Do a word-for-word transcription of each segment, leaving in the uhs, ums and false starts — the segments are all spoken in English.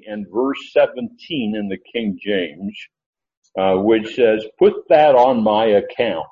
and verse seventeen in the King James, uh, which says, put that on my account.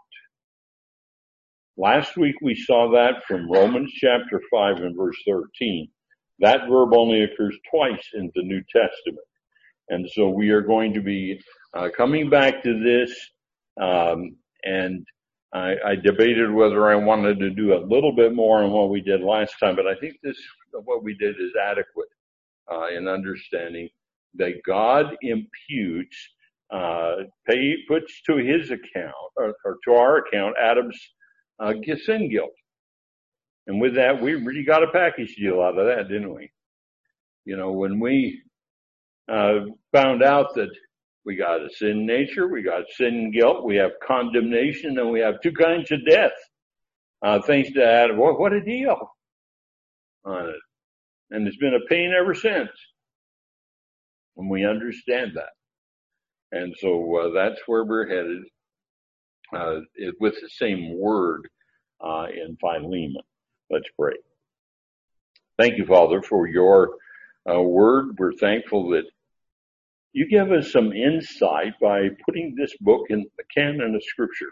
Last week we saw that from Romans chapter five and verse thirteen. That verb only occurs twice in the New Testament. And so we are going to be uh, coming back to this, um, and I, I debated whether I wanted to do a little bit more on what we did last time, but I think this, what we did is adequate uh, in understanding that God imputes, uh, pay, puts to his account, or, or to our account, Adam's uh, sin guilt. And with that, we really got a package deal out of that, didn't we? You know, when we uh, found out that we got a sin nature, we got sin guilt, we have condemnation, and we have two kinds of death. Uh, thanks to Adam. What, what a deal on it. And it's been a pain ever since. And we understand that. And so uh, that's where we're headed uh, it, with the same word uh, in Philemon. Let's pray. Thank you, Father, for your uh, word. We're thankful that you give us some insight by putting this book in the canon of Scripture.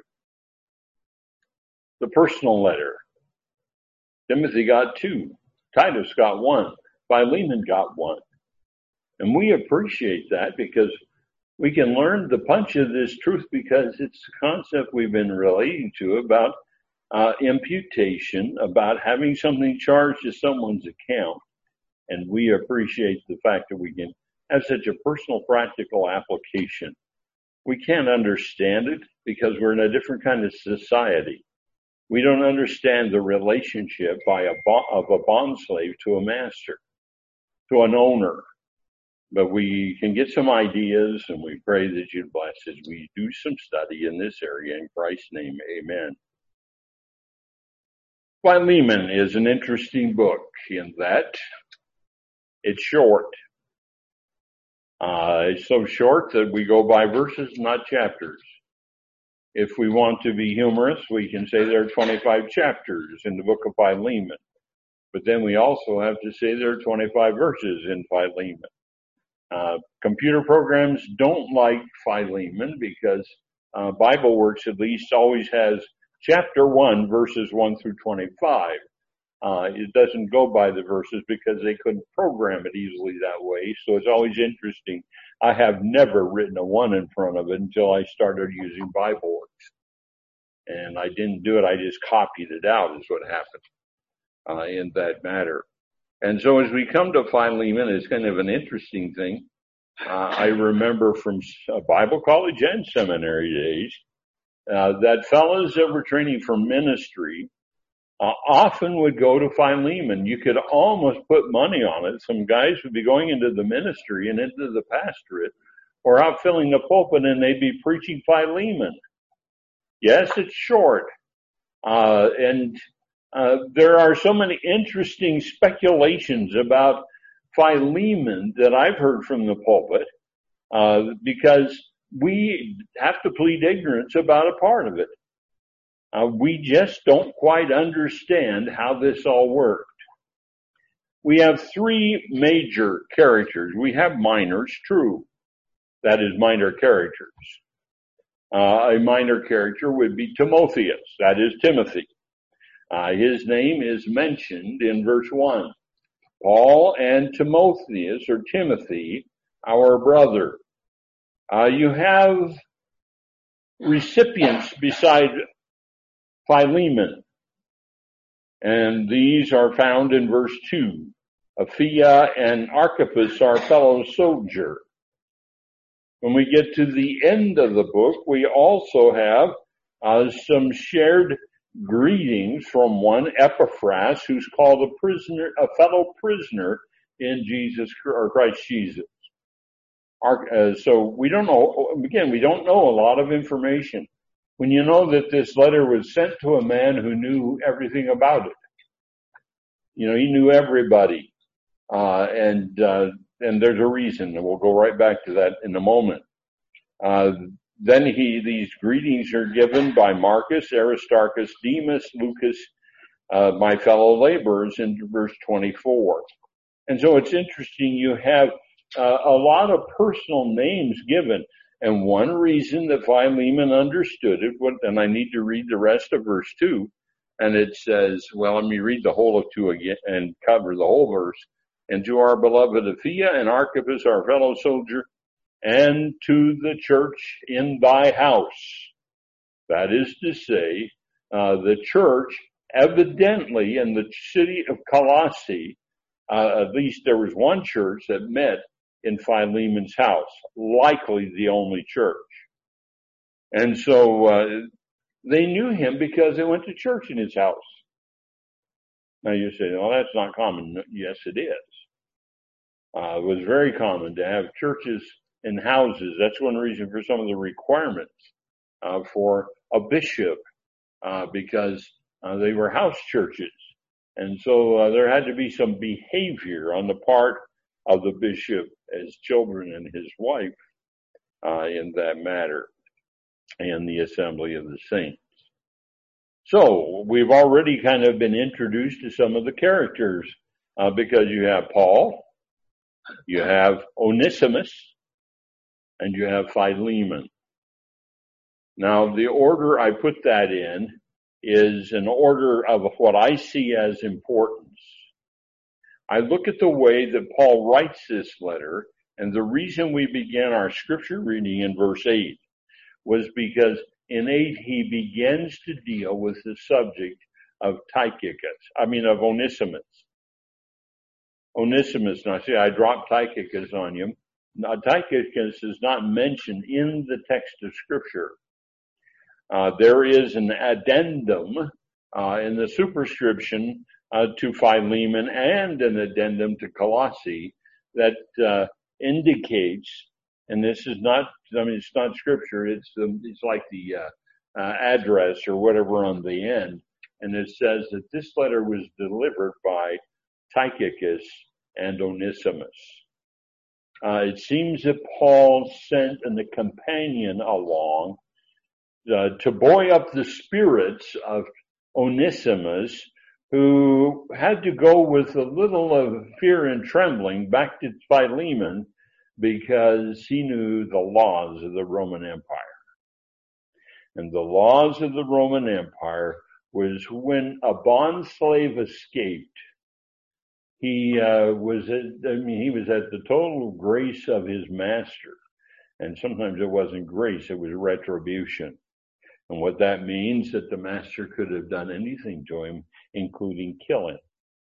The personal letter. Timothy got two. Titus got one. Philemon got one. And we appreciate that because we can learn the punch of this truth because it's a concept we've been relating to about uh, imputation, about having something charged to someone's account. And we appreciate the fact that we can have such a personal, practical application. We can't understand it because we're in a different kind of society. We don't understand the relationship by a bo- of a bondslave to a master, to an owner. But we can get some ideas, and we pray that you'd bless as we do some study in this area. In Christ's name, amen. Philemon is an interesting book in that it's short. Uh, it's so short that we go by verses, not chapters. If we want to be humorous, we can say there are twenty-five chapters in the book of Philemon. But then we also have to say there are twenty-five verses in Philemon. Uh, computer programs don't like Philemon because uh, BibleWorks at least always has chapter one, verses one through twenty-five. Uh, it doesn't go by the verses because they couldn't program it easily that way. So it's always interesting. I have never written a one in front of it until I started using BibleWorks. And I didn't do it. I just copied it out is what happened uh, in that matter. And so as we come to Philemon, it's kind of an interesting thing. Uh, I remember from Bible college and seminary days uh, that fellows that were training for ministry Uh, often would go to Philemon. You could almost put money on it. Some guys would be going into the ministry and into the pastorate or out filling the pulpit and they'd be preaching Philemon. Yes, it's short. Uh, and uh, there are so many interesting speculations about Philemon that I've heard from the pulpit uh, because we have to plead ignorance about a part of it. Uh, we just don't quite understand how this all worked. We have three major characters. We have minors, true. That is minor characters. Uh, a minor character would be Timotheus. That is Timothy. Uh, his name is mentioned in verse one. Paul and Timotheus, or Timothy, our brother. Uh, you have recipients beside Philemon, and these are found in verse two. Apphia and Archippus, our fellow soldier. When we get to the end of the book, we also have uh, some shared greetings from one Epaphras, who's called a prisoner, a fellow prisoner in Jesus or Christ Jesus. Our, uh, so we don't know. Again, we don't know a lot of information. When you know that this letter was sent to a man who knew everything about it. You know, he knew everybody. Uh, and, uh, and there's a reason, and we'll go right back to that in a moment. Uh, then he, these greetings are given by Marcus, Aristarchus, Demas, Lucas, uh, my fellow laborers in verse twenty-four. And so it's interesting, you have uh, a lot of personal names given. And one reason that Philemon understood it, and I need to read the rest of verse two, and it says, well, let me read the whole of two again and cover the whole verse. And to our beloved Apphia and Archippus, our fellow soldier, and to the church in thy house. That is to say, uh, the church, evidently in the city of Colossae, uh, at least there was one church that met in Philemon's house, likely the only church. And so uh, they knew him because they went to church in his house. Now you say, well, that's not common. Yes, it is. Uh, it was very common to have churches in houses. That's one reason for some of the requirements uh, for a bishop, uh, because uh, they were house churches. And so uh, there had to be some behavior on the part of the bishop, his children, and his wife uh, in that matter, and the assembly of the saints. So we've already kind of been introduced to some of the characters uh, because you have Paul, you have Onesimus, and you have Philemon. Now, the order I put that in is an order of what I see as importance. I look at the way that Paul writes this letter, and the reason we began our scripture reading in verse eight was because in eight he begins to deal with the subject of Tychicus, I mean of Onesimus. Onesimus, now see, I dropped Tychicus on you. Now, Tychicus is not mentioned in the text of scripture. Uh, there is an addendum uh, in the superscription uh, to Philemon and an addendum to Colossae that uh, indicates, and this is not, I mean, it's not scripture, it's the, it's like the uh, uh, address or whatever on the end, and it says that this letter was delivered by Tychicus and Onesimus. Uh, it seems that Paul sent a companion along uh, to buoy up the spirits of Onesimus, who had to go with a little of fear and trembling back to Philemon because he knew the laws of the Roman Empire. And the laws of the Roman Empire was when a bond slave escaped, he uh, was at, I mean, he was at the total grace of his master. And sometimes it wasn't grace, it was retribution. And what that means that the master could have done anything to him, including kill him.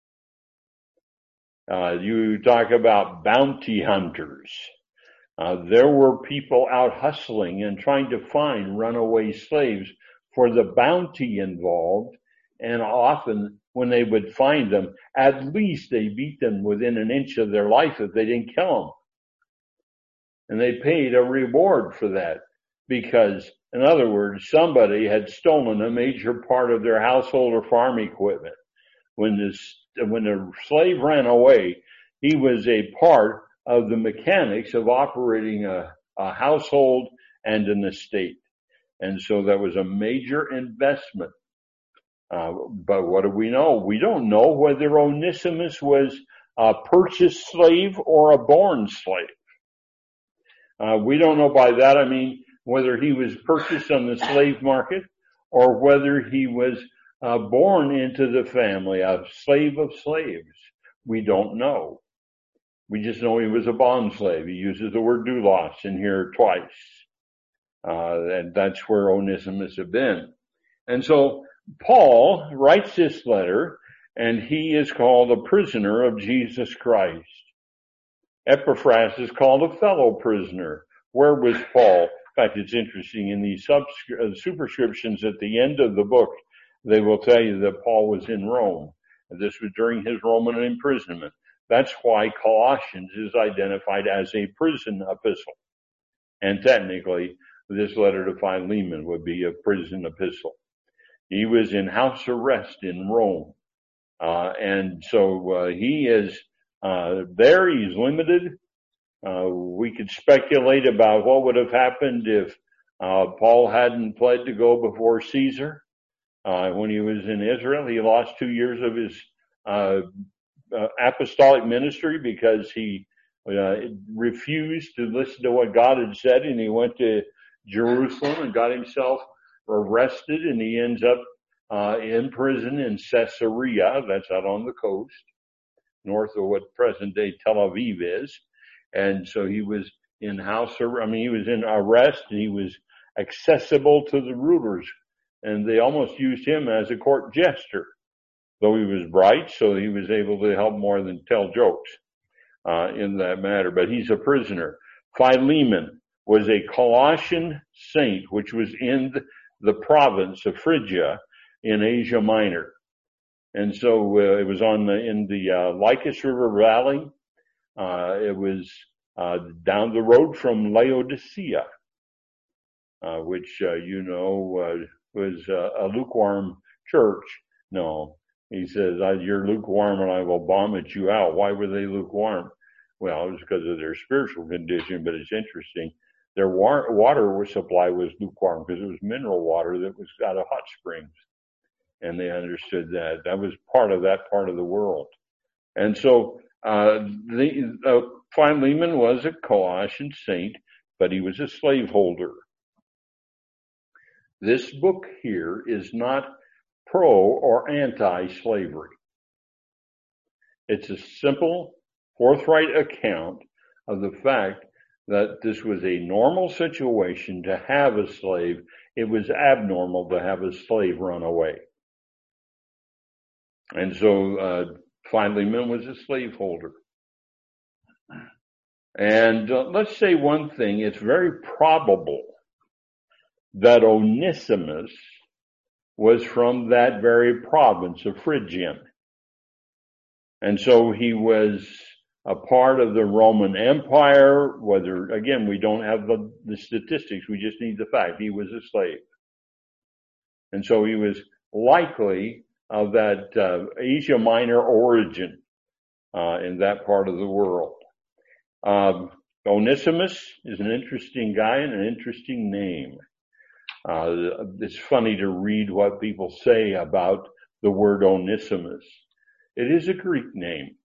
Uh, you talk about bounty hunters. Uh, there were people out hustling and trying to find runaway slaves for the bounty involved. And often when they would find them, at least they beat them within an inch of their life if they didn't kill them. And they paid a reward for that because, in other words, somebody had stolen a major part of their household or farm equipment. When this, when the slave ran away, he was a part of the mechanics of operating a, a household and an estate. And so that was a major investment. Uh, but what do we know? We don't know whether Onesimus was a purchased slave or a born slave. Uh, we don't know by that, I mean, whether he was purchased on the slave market or whether he was uh, born into the family, a slave of slaves. We don't know. We just know he was a bond slave. He uses the word doulos in here twice. Uh, and that's where Onesimus had been. And so Paul writes this letter, and he is called a prisoner of Jesus Christ. Epaphras is called a fellow prisoner. Where was Paul? In fact, it's interesting, in these subscri- uh, superscriptions at the end of the book, they will tell you that Paul was in Rome. And this was during his Roman imprisonment. That's why Colossians is identified as a prison epistle. And technically, this letter to Philemon would be a prison epistle. He was in house arrest in Rome. Uh, and so uh, he is uh, there. He's limited. Uh, we could speculate about what would have happened if uh, Paul hadn't pled to go before Caesar. Uh, when he was in Israel, he lost two years of his uh, uh, apostolic ministry because he uh, refused to listen to what God had said, and he went to Jerusalem and got himself arrested, and he ends up uh, in prison in Caesarea. That's out on the coast, north of what present-day Tel Aviv is. And so he was in house, I mean, he was in arrest, and he was accessible to the rulers, and they almost used him as a court jester, though he was bright, so he was able to help more than tell jokes uh, in that matter. But he's a prisoner. Philemon was a Colossian saint, which was in the province of Phrygia in Asia Minor. And so uh, it was on the, in the uh, Lycus River Valley. Uh, it was uh, down the road from Laodicea, uh, which, uh, you know, uh, was uh, a lukewarm church. No, he says, you're lukewarm and I will vomit you out. Why were they lukewarm? Well, it was because of their spiritual condition, but it's interesting. Their water supply was lukewarm because it was mineral water that was out of hot springs. And they understood that. That was part of that part of the world. And so uh, the, uh, Philemon was a Colossian saint, but he was a slaveholder. This book here is not pro or anti-slavery. It's a simple, forthright account of the fact that this was a normal situation to have a slave. It was abnormal to have a slave run away. And so uh, Philemon was a slaveholder. And uh, let's say one thing, it's very probable that Onesimus was from that very province of Phrygian. And so he was a part of the Roman Empire, whether, again, we don't have the, the statistics, we just need the fact. He was a slave. And so he was likely of that uh, Asia Minor origin uh, in that part of the world. Um, Onesimus is an interesting guy and an interesting name. Uh, it's funny to read what people say about the word Onesimus. It is a Greek name.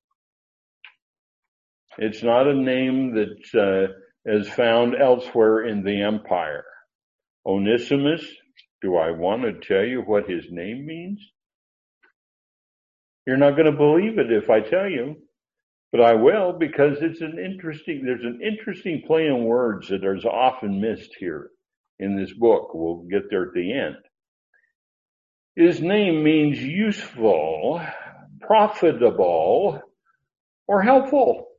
It's not a name that uh, is found elsewhere in the empire. Onesimus, do I want to tell you what his name means? You're not going to believe it if I tell you, but I will, because it's an interesting, there's an interesting play on words that is often missed here in this book. We'll get there at the end. His name means useful, profitable, or helpful.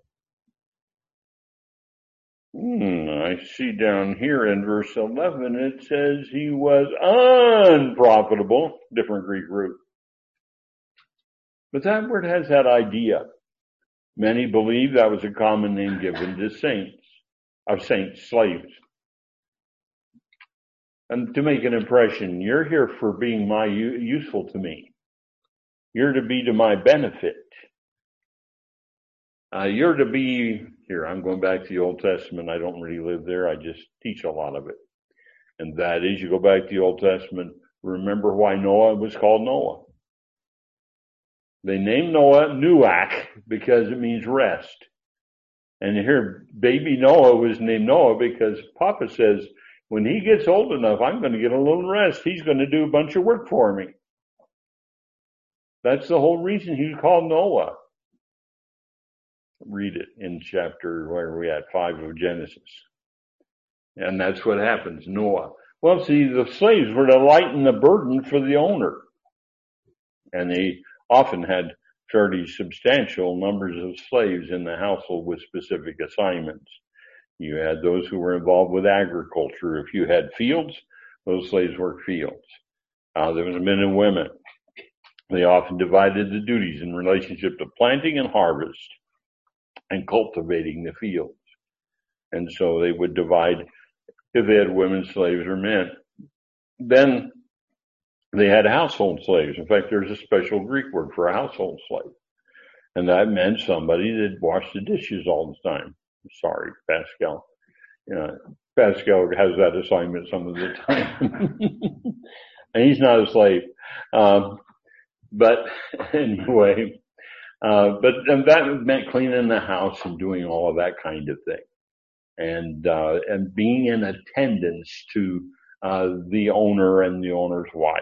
Hmm, I see down here in verse eleven, it says he was unprofitable, different Greek root. But that word has that idea. Many believe that was a common name given to saints, of saints, slaves. And to make an impression, you're here for being my useful to me. You're to be to my benefit. Uh, you're to be, here, I'm going back to the Old Testament. I don't really live there. I just teach a lot of it. And that is, you go back to the Old Testament, remember why Noah was called Noah. They named Noah Nuach because it means rest. And here, baby Noah was named Noah because Papa says, when he gets old enough, I'm going to get a little rest. He's going to do a bunch of work for me. That's the whole reason he was called Noah. Read it in chapter, where are we at, five of Genesis. And that's what happens, Noah. Well, see, the slaves were to lighten the burden for the owner. And they often had fairly substantial numbers of slaves in the household with specific assignments. You had those who were involved with agriculture. If you had fields, those slaves worked fields. Uh, there was men and women. They often divided the duties in relationship to planting and harvest and cultivating the fields. And so they would divide if they had women slaves or men. Then they had household slaves. In fact, there's a special Greek word for a household slave. And that meant somebody that washed the dishes all the time. Sorry, Pascal. You know, Pascal has that assignment some of the time. And he's not a slave. Um, but anyway, Uh, but and that meant cleaning the house and doing all of that kind of thing. And, uh, and being in attendance to, uh, the owner and the owner's wife.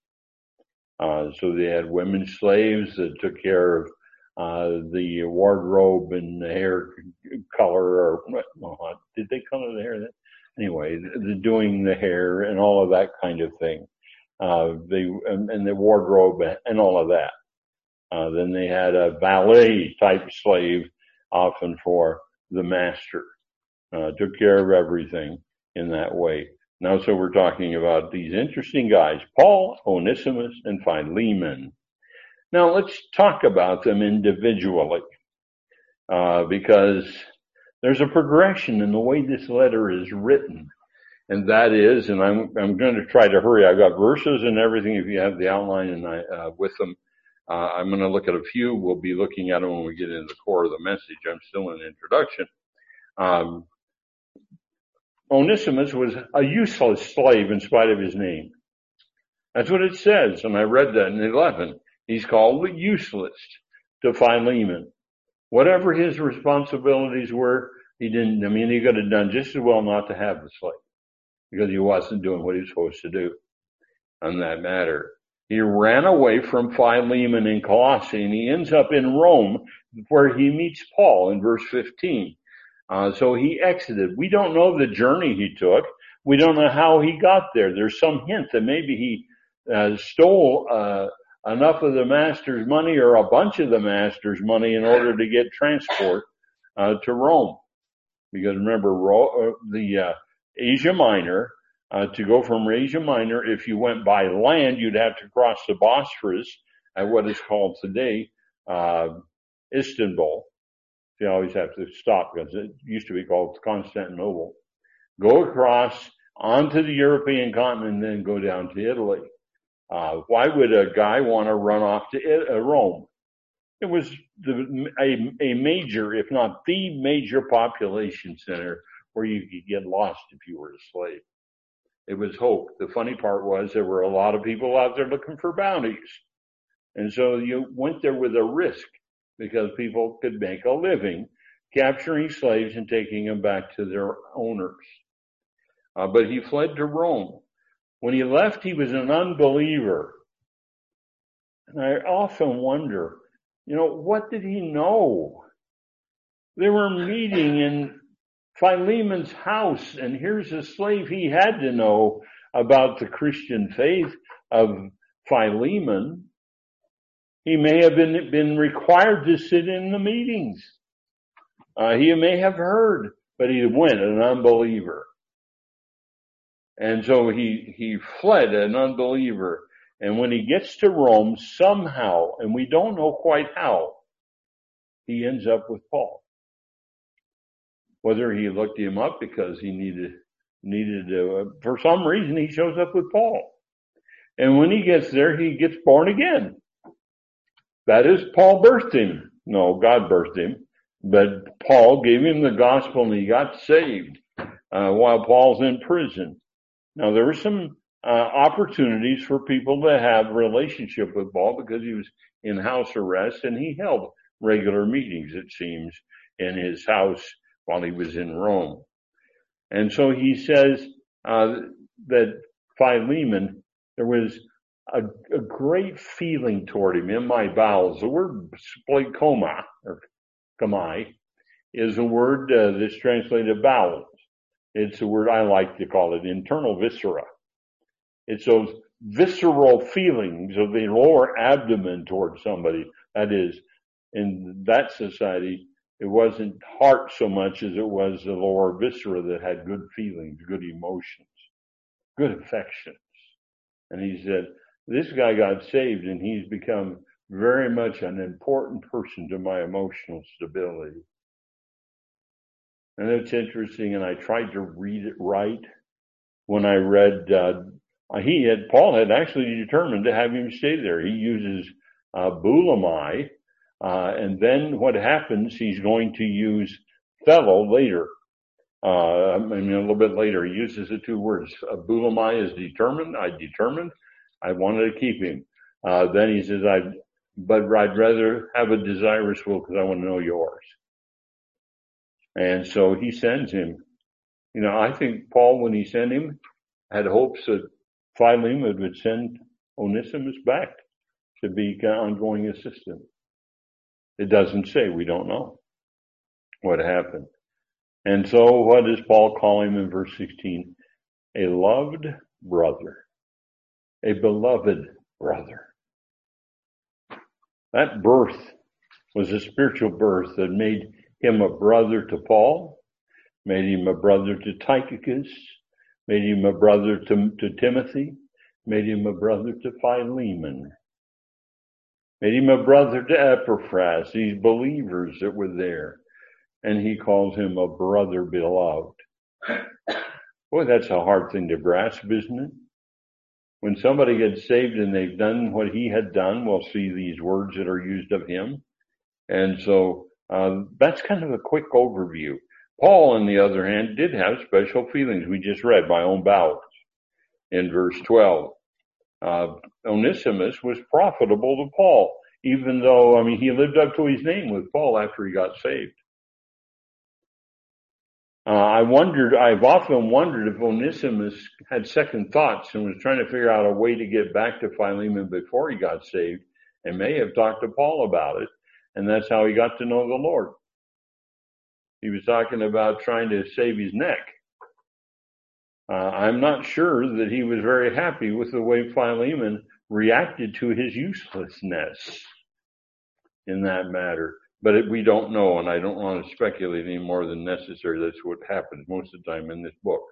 Uh, so they had women slaves that took care of, uh, the wardrobe and the hair color, or, well, did they color the hair? Anyway, the, doing the hair and all of that kind of thing. Uh, they, and, and the wardrobe and all of that. Uh, then they had a valet type slave, often for the master. Uh, took care of everything in that way. Now, so we're talking about these interesting guys, Paul, Onesimus, and Philemon. Now, let's talk about them individually, uh, because there's a progression in the way this letter is written. And that is, and I'm, I'm going to try to hurry. I've got verses and everything if you have the outline and I, uh, with them. Uh, I'm going to look at a few. We'll be looking at them when we get into the core of the message. I'm still in introduction. Um, Onesimus was a useless slave in spite of his name. That's what it says, and I read that in eleven. He's called useless to Philemon. Whatever his responsibilities were, he didn't, I mean, he could have done just as well not to have the slave, because he wasn't doing what he was supposed to do on that matter. He ran away from Philemon in Colossae, and he ends up in Rome, where he meets Paul in verse fifteen. Uh, so he exited. We don't know the journey he took. We don't know how he got there. There's some hint that maybe he uh, stole uh, enough of the master's money or a bunch of the master's money in order to get transport uh, to Rome. Because remember, Ro- the uh, Asia Minor, uh, to go from Asia Minor, if you went by land, you'd have to cross the Bosphorus at what is called today uh, Istanbul. You always have to stop because it used to be called Constantinople. Go across onto the European continent and then go down to Italy. Uh, why would a guy want to run off to uh, Rome? It was the, a, a major, if not the major population center where you could get lost if you were a slave. It was hope. The funny part was there were a lot of people out there looking for bounties. And so you went there with a risk, because people could make a living capturing slaves and taking them back to their owners. Uh, but he fled to Rome. When he left, he was an unbeliever. And I often wonder, you know, what did he know? They were meeting in Philemon's house, and here's a slave he had to know about the Christian faith of Philemon. He may have been, been required to sit in the meetings. Uh, he may have heard, but he went an unbeliever. And so he, he fled an unbeliever. And when he gets to Rome, somehow, and we don't know quite how, he ends up with Paul. Whether he looked him up because he needed, needed to, uh, for some reason he shows up with Paul. And when he gets there, he gets born again. That is, Paul birthed him. No, God birthed him. But Paul gave him the gospel and he got saved uh, while Paul's in prison. Now, there were some uh, opportunities for people to have a relationship with Paul because he was in house arrest, and he held regular meetings, it seems, in his house while he was in Rome. And so he says uh, that Philemon, there was A, a great feeling toward him in my bowels. The word splagcoma, or kamai, is a word uh, that's translated bowels. It's a word I like to call it internal viscera. It's those visceral feelings of the lower abdomen toward somebody. That is, in that society, it wasn't heart so much as it was the lower viscera that had good feelings, good emotions, good affections. And he said, this guy got saved and he's become very much an important person to my emotional stability. And it's interesting, and I tried to read it right when I read, uh, he had, Paul had actually determined to have him stay there. He uses, uh, boulamai, uh, and then what happens, he's going to use thelo later. Uh, I mean, a little bit later, he uses the two words. Uh, boulamai is determined. I determined. I wanted to keep him. Uh, then he says, I, but I'd rather have a desirous will because I want to know yours. And so he sends him. You know, I think Paul, when he sent him, had hopes that Philemon would send Onesimus back to be an ongoing assistant. It doesn't say. We don't know what happened. And so what does Paul call him in verse sixteen? A loved brother. A beloved brother. That birth was a spiritual birth that made him a brother to Paul, made him a brother to Tychicus, made him a brother to, to Timothy, made him a brother to Philemon, made him a brother to Epaphras, these believers that were there. And he calls him a brother beloved. Boy, that's a hard thing to grasp, isn't it? When somebody gets saved and they've done what he had done, we'll see these words that are used of him. And so uh, that's kind of a quick overview. Paul, on the other hand, did have special feelings. We just read by own bowels in verse twelve. Uh, Onesimus was profitable to Paul, even though, I mean, he lived up to his name with Paul after he got saved. Uh, I wondered, I've often wondered if Onesimus had second thoughts and was trying to figure out a way to get back to Philemon before he got saved, and may have talked to Paul about it, and that's how he got to know the Lord. He was talking about trying to save his neck. Uh, I'm not sure that he was very happy with the way Philemon reacted to his uselessness in that matter. But it, we don't know, and I don't want to speculate any more than necessary. That's what happens most of the time in this book.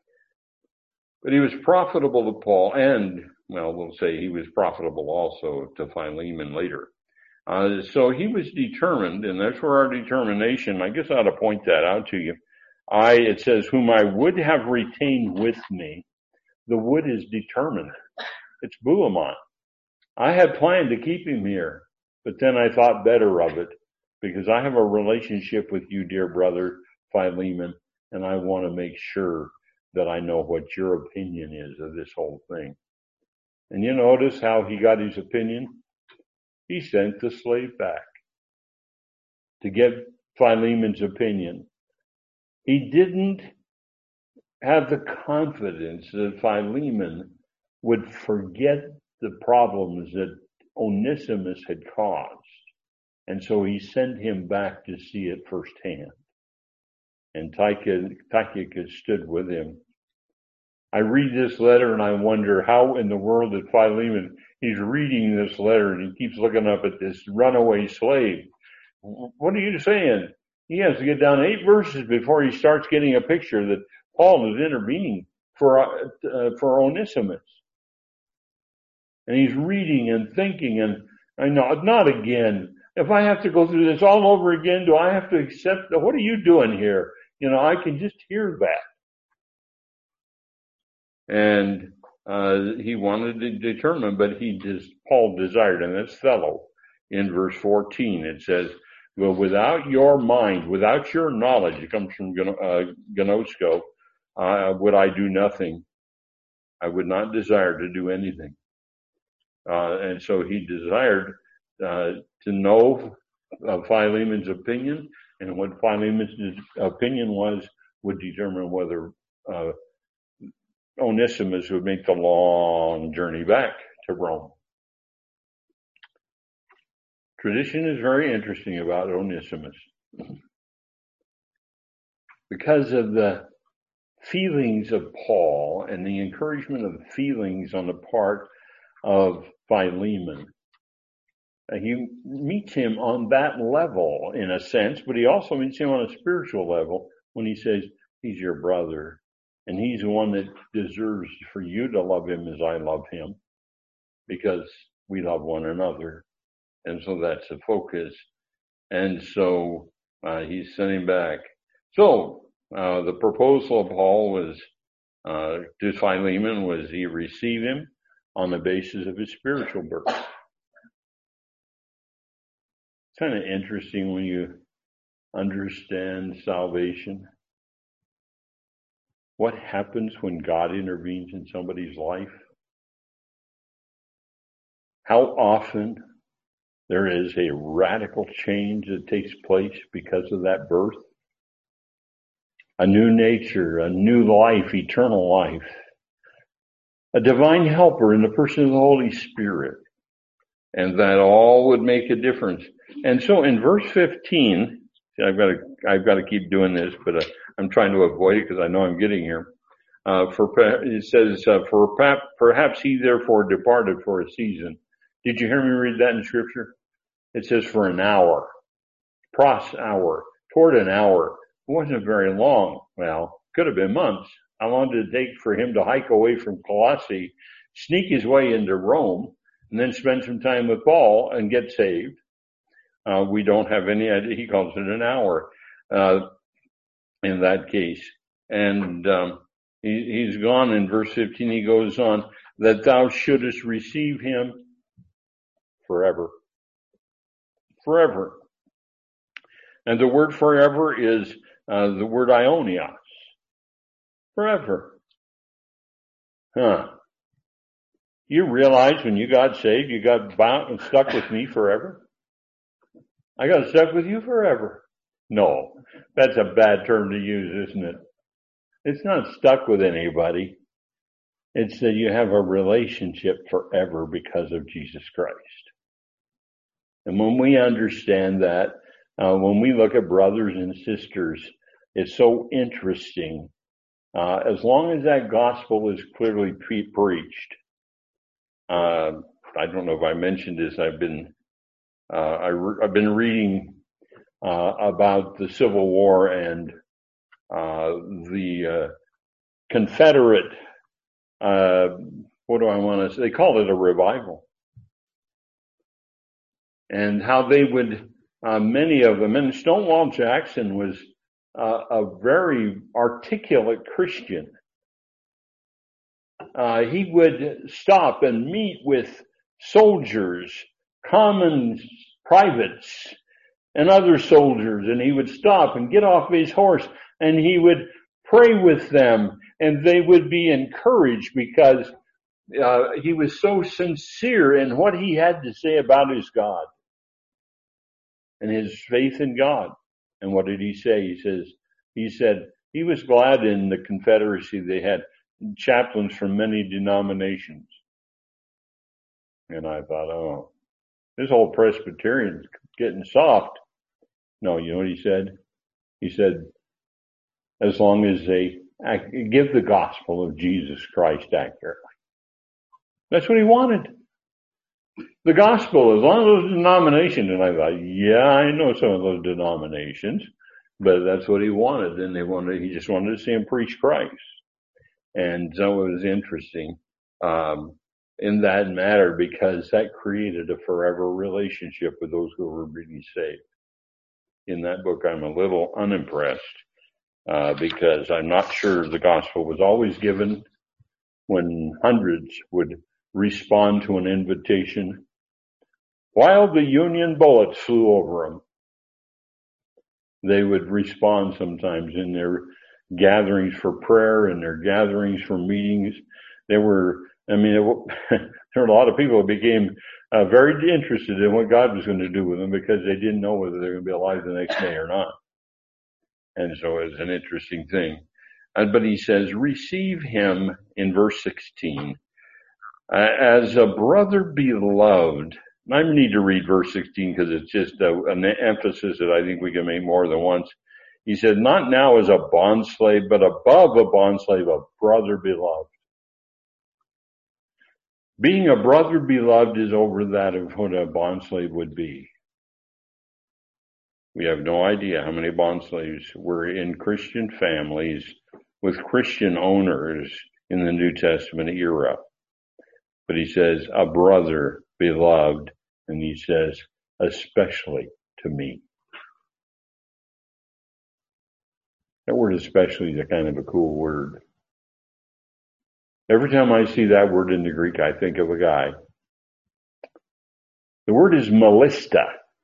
But he was profitable to Paul, and, well, we'll say he was profitable also to Philemon later. Uh, so he was determined, and that's where our determination, I guess I ought to point that out to you. I, it says, whom I would have retained with me. The would is determined. It's Bulamon. I had planned to keep him here, but then I thought better of it. Because I have a relationship with you, dear brother Philemon, and I want to make sure that I know what your opinion is of this whole thing. And you notice how he got his opinion? He sent the slave back to get Philemon's opinion. He didn't have the confidence that Philemon would forget the problems that Onesimus had caused. And so he sent him back to see it firsthand. And Tychicus stood with him. I read this letter and I wonder how in the world did Philemon, he's reading this letter and he keeps looking up at this runaway slave. What are you saying? He has to get down eight verses before he starts getting a picture that Paul is intervening for, uh, for Onesimus. And he's reading and thinking, and I know, not again. If I have to go through this all over again, do I have to accept, what are you doing here? You know, I can just hear that. And uh, he wanted to determine, but he just, Paul desired, and that's fellow. In verse fourteen, it says, well, without your mind, without your knowledge, it comes from uh, gnosko, uh, would I do nothing. I would not desire to do anything. Uh, and so he desired uh, to know uh, Philemon's opinion, and what Philemon's opinion was would determine whether uh, Onesimus would make the long journey back to Rome. Tradition is very interesting about Onesimus. Because of the feelings of Paul and the encouragement of the feelings on the part of Philemon, he meets him on that level in a sense, but he also meets him on a spiritual level when he says he's your brother and he's the one that deserves for you to love him as I love him, because we love one another. And so that's the focus. And so uh, he's sending back. So uh, the proposal of Paul was uh, to Philemon was he receive him on the basis of his spiritual birth. It's kind of interesting when you understand salvation. What happens when God intervenes in somebody's life? How often there is a radical change that takes place because of that birth. A new nature, a new life, eternal life. A divine helper in the person of the Holy Spirit. And that all would make a difference. And so in verse fifteen, I've got to, I've got to keep doing this, but uh, I'm trying to avoid it because I know I'm getting here. Uh, for, it says, uh, for perhaps he therefore departed for a season. Did you hear me read that in scripture? It says for an hour. Pros hour. Toward an hour. It wasn't very long. Well, could have been months. How long did it take for him to hike away from Colossae, sneak his way into Rome, and then spend some time with Paul and get saved? Uh, we don't have any idea. He calls it an hour, uh, in that case. And, um, he, he's gone in verse fifteen. He goes on, that thou shouldest receive him forever. Forever. And the word forever is, uh, the word aionios. Forever. Huh. You realize when you got saved, you got bound and stuck with me forever? I got stuck with you forever. No, that's a bad term to use, isn't it? It's not stuck with anybody. It's that you have a relationship forever because of Jesus Christ. And when we understand that, uh, when we look at brothers and sisters, it's so interesting. Uh, as long as that gospel is clearly pre- preached, uh, I don't know if I mentioned this. I've been, uh, I re- I've been reading, uh, about the Civil War and, uh, the, uh, Confederate, uh, what do I want to say? They call it a revival. And how they would, uh, many of them, and Stonewall Jackson was, uh, a very articulate Christian. Uh, he would stop and meet with soldiers, common privates, and other soldiers, and he would stop and get off his horse, and he would pray with them, and they would be encouraged because uh, he was so sincere in what he had to say about his God and his faith in God. And what did he say? He says, he said he was glad in the Confederacy they had chaplains from many denominations. And I thought, oh, this whole Presbyterian's getting soft. No, you know what he said? He said, as long as they give the gospel of Jesus Christ accurately. That's what he wanted. The gospel, as long as those denominations. And I thought, yeah, I know some of those denominations, but that's what he wanted. And they wanted, he just wanted to see him preach Christ. And so it was interesting, um, in that matter, because that created a forever relationship with those who were really saved. In that book, I'm a little unimpressed, uh, because I'm not sure the gospel was always given when hundreds would respond to an invitation while the Union bullets flew over them. They would respond sometimes in their gatherings for prayer and their gatherings for meetings. There were, I mean, it, there were a lot of people who became uh, very interested in what God was going to do with them because they didn't know whether they were going to be alive the next day or not. And so it's an interesting thing. Uh, but he says, receive him in verse sixteen uh, as a brother beloved. I need to read verse sixteen because it's just a, an emphasis that I think we can make more than once. He said, not now as a bondslave, but above a bondslave, a brother beloved. Being a brother beloved is over that of what a bondslave would be. We have no idea how many bondslaves were in Christian families with Christian owners in the New Testament era. But he says, a brother beloved, and he says, especially to me. That word especially is a kind of a cool word. Every time I see that word in the Greek, I think of a guy. The word is malista.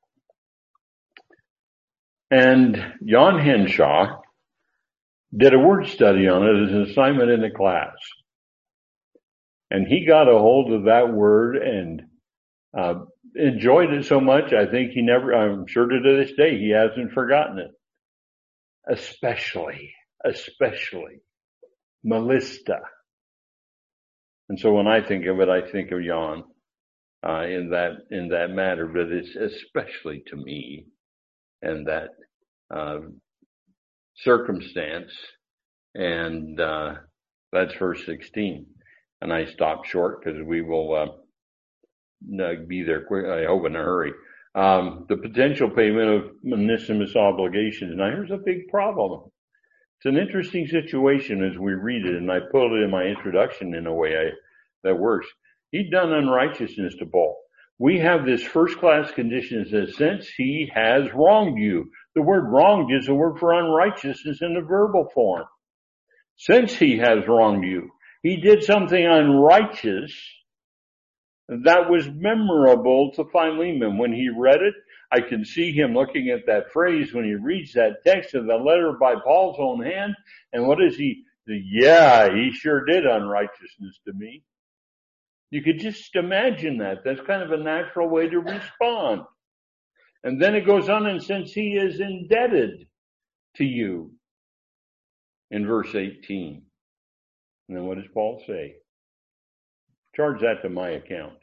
And Jan Henshaw did a word study on it as an assignment in the class. And he got a hold of that word and uh, enjoyed it so much, I think he never, I'm sure to this day, he hasn't forgotten it. Especially, especially Melista. And so when I think of it, I think of Jan uh, in that in that matter, but it's especially to me and that uh, circumstance, and uh, that's verse sixteen. And I stopped short because we will uh, be there quick, I hope in a hurry. Um, the potential payment of Onesimus obligations. Now here's a big problem. It's an interesting situation as we read it, and I put it in my introduction in a way I, that works. He'd done unrighteousness to Paul. We have this first-class condition that says, since he has wronged you. The word wronged is the word for unrighteousness in the verbal form. Since he has wronged you. He did something unrighteous that was memorable to Philemon. When he read it, I can see him looking at that phrase when he reads that text of the letter by Paul's own hand. And what is he? Yeah, he sure did unrighteousness to me. You could just imagine that. That's kind of a natural way to respond. And then it goes on, and since he is indebted to you, in verse eighteen. And then what does Paul say? Charge that to my account.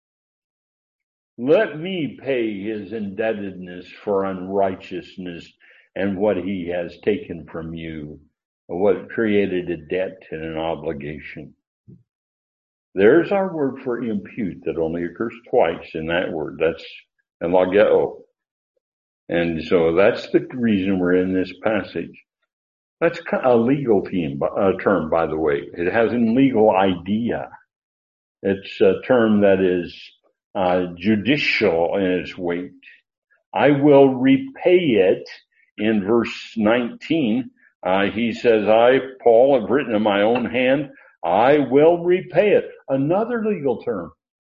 Let me pay his indebtedness for unrighteousness and what he has taken from you, what created a debt and an obligation. There's our word for impute that only occurs twice in that word. That's elageo. And so that's the reason we're in this passage. That's a legal team, a term, by the way. It has a legal idea. It's a term that is uh, judicial in its weight. I will repay it. In verse nineteen, uh, he says, I, Paul, have written in my own hand, I will repay it. Another legal term.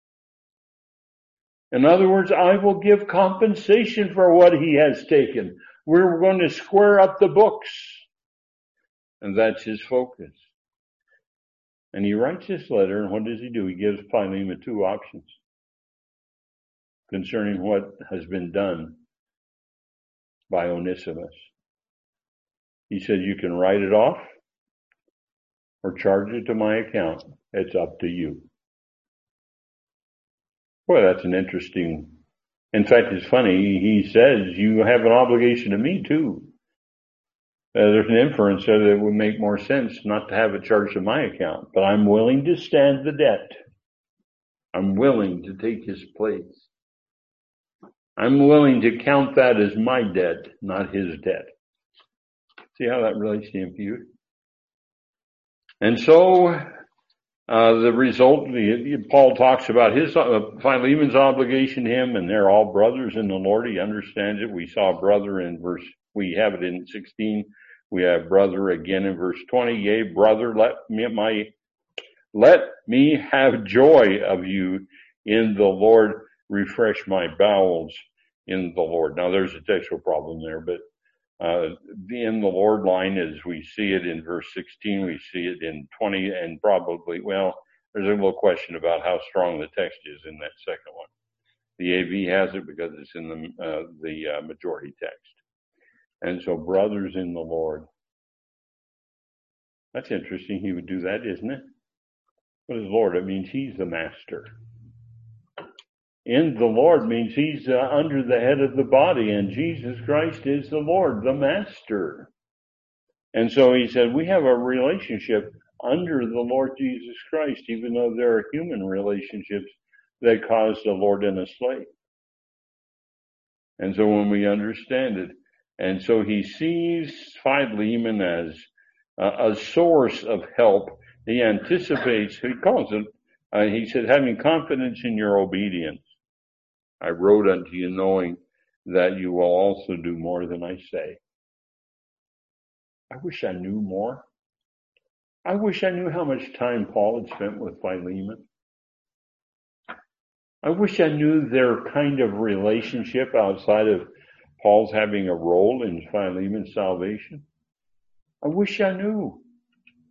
In other words, I will give compensation for what he has taken. We're going to square up the books. And that's his focus. And he writes this letter, and what does he do? He gives Philemon two options concerning what has been done by Onesimus. He said, you can write it off or charge it to my account. It's up to you. Boy, that's an interesting, in fact, it's funny. He says, you have an obligation to me too. Uh, there's an inference there that it would make more sense not to have it charged to my account, but I'm willing to stand the debt. I'm willing to take his place. I'm willing to count that as my debt, not his debt. See how that relates to impute? And so, uh, the result, the, Paul talks about his, uh, Philemon's obligation to him, and they're all brothers in the Lord. He understands it. We saw brother in verse, we have it in sixteen. We have brother again in verse twenty. Yea, brother, let me, my, let me have joy of you in the Lord. Refresh my bowels in the Lord. Now there's a textual problem there, but uh, the in the Lord line, as we see it in verse sixteen, we see it in twenty, and probably, well, there's a little question about how strong the text is in that second one. The A V has it because it's in the, uh, the uh, majority text. And so, brothers in the Lord. That's interesting. He would do that, isn't it? What is Lord? It means he's the master. In the Lord means he's uh, under the head of the body, and Jesus Christ is the Lord, the master. And so he said, we have a relationship under the Lord Jesus Christ, even though there are human relationships that cause the Lord and a slave. And so when we understand it, and so he sees Philemon as uh, a source of help. He anticipates, he calls it, uh, he said, having confidence in your obedience. I wrote unto you knowing that you will also do more than I say. I wish I knew more. I wish I knew how much time Paul had spent with Philemon. I wish I knew their kind of relationship outside of Paul's having a role in Philemon's salvation. I wish I knew.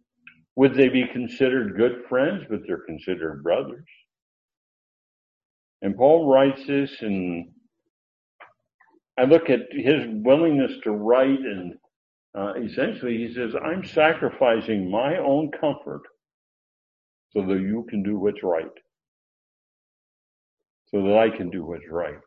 Would they be considered good friends? But they're considered brothers. And Paul writes this, and I look at his willingness to write, and uh, essentially he says, I'm sacrificing my own comfort so that you can do what's right, so that I can do what's right.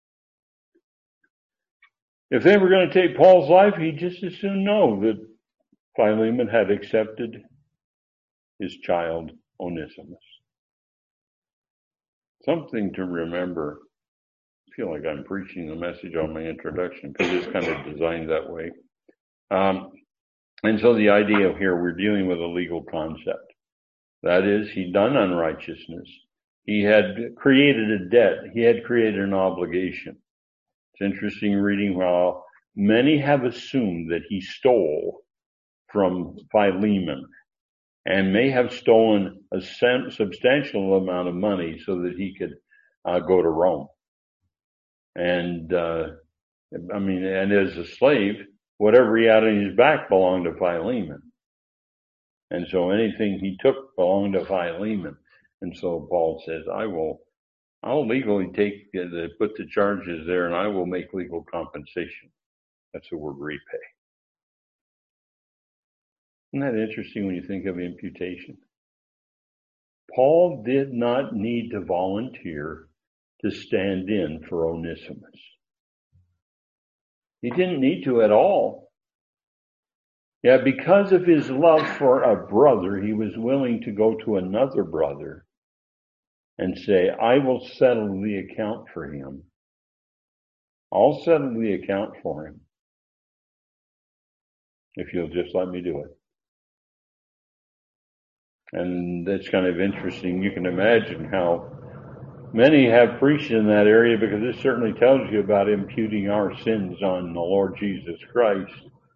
If they were going to take Paul's life, he'd just as soon know that Philemon had accepted his child Onesimus. Something to remember. I feel like I'm preaching the message on my introduction because it's kind of designed that way. Um, and so the idea of here, we're dealing with a legal concept. That is, he'd done unrighteousness. He had created a debt. He had created an obligation. It's interesting reading how many have assumed that he stole from Philemon and may have stolen a substantial amount of money so that he could uh, go to Rome. And, uh, I mean, and as a slave, whatever he had on his back belonged to Philemon. And so anything he took belonged to Philemon. And so Paul says, I will, I'll legally take the, put the charges there, and I will make legal compensation. That's the word repay. Isn't that interesting when you think of imputation? Paul did not need to volunteer to stand in for Onesimus. He didn't need to at all. Yeah, because of his love for a brother, he was willing to go to another brother and say, I will settle the account for him. I'll settle the account for him if you'll just let me do it. And that's kind of interesting. You can imagine how many have preached in that area, because it certainly tells you about imputing our sins on the Lord Jesus Christ.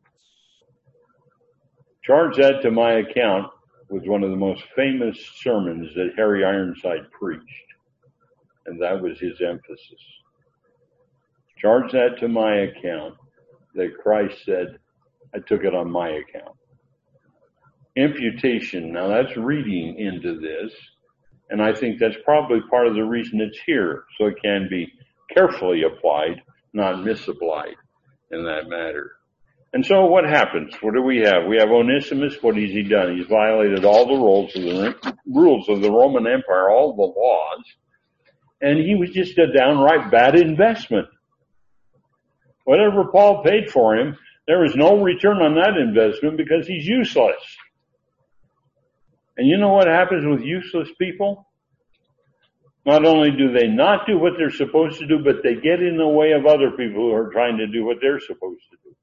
Charge that to my account was one of the most famous sermons that Harry Ironside preached. And that was his emphasis. Charge that to my account, that Christ said, I took it on my account. Imputation, now that's reading into this, and I think that's probably part of the reason it's here, so it can be carefully applied, not misapplied in that matter. And so what happens? What do we have? We have Onesimus. What has he done? He's violated all the rules of the rules of the Roman Empire, all the laws, and he was just a downright bad investment. Whatever Paul paid for him, there was no return on that investment because he's useless. And you know what happens with useless people? Not only do they not do what they're supposed to do, but they get in the way of other people who are trying to do what they're supposed to do.